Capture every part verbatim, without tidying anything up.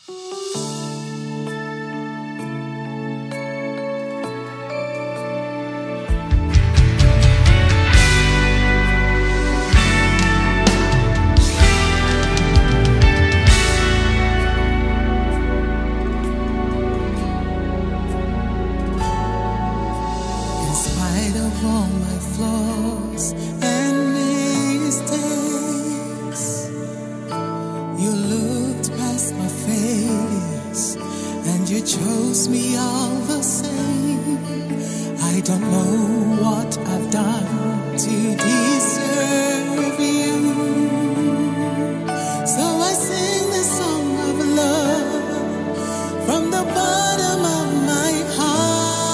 All my flaws and mistakes, you looked past my face and you chose me all the same. I don't know what I've done to deserve you, so I sing this song of love from the bottom of my heart.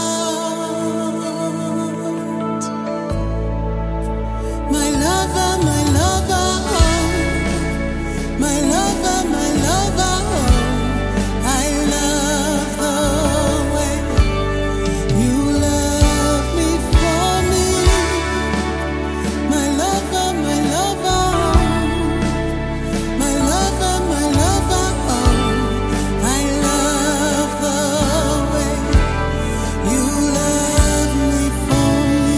My lover, my lover, oh. My lover, my lover, oh. I love the way you love me for me. My lover, my lover, oh. My lover, my lover, oh. I love the way you love me for me.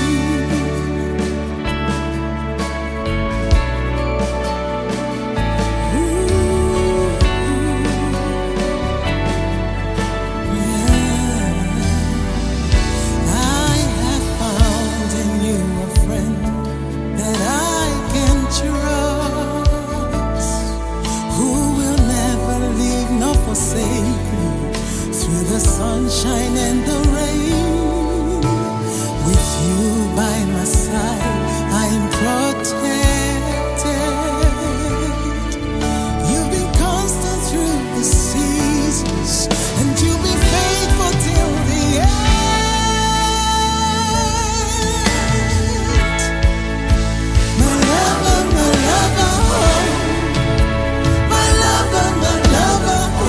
Through the sunshine and the rain, with you by my side, I'm protected. You've been constant through the seasons, and you'll be faithful till the end. My lover, my lover, oh. My lover, my lover, oh.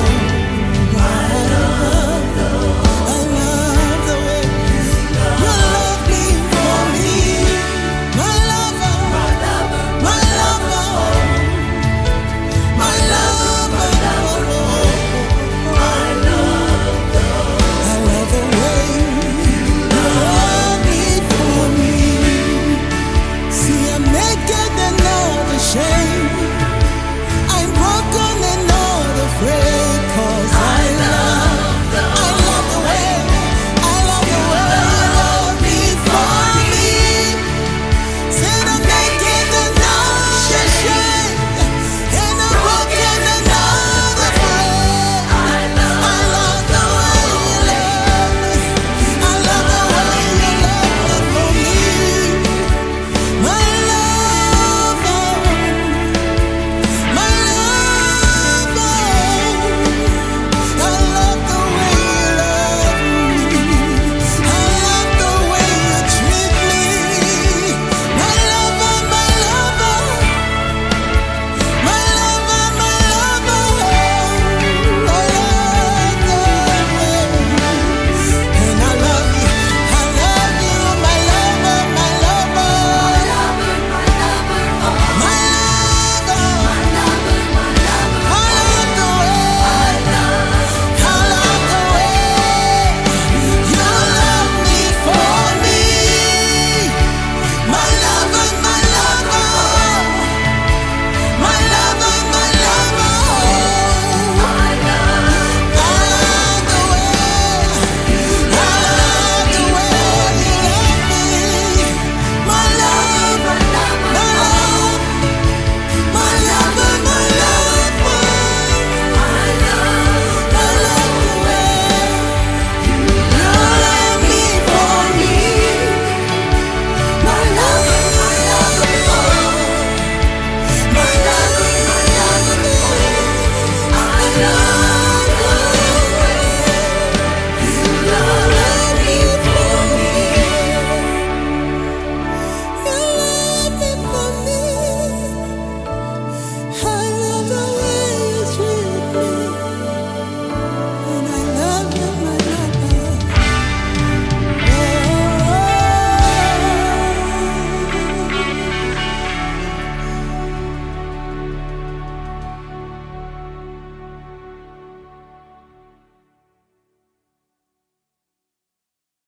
love.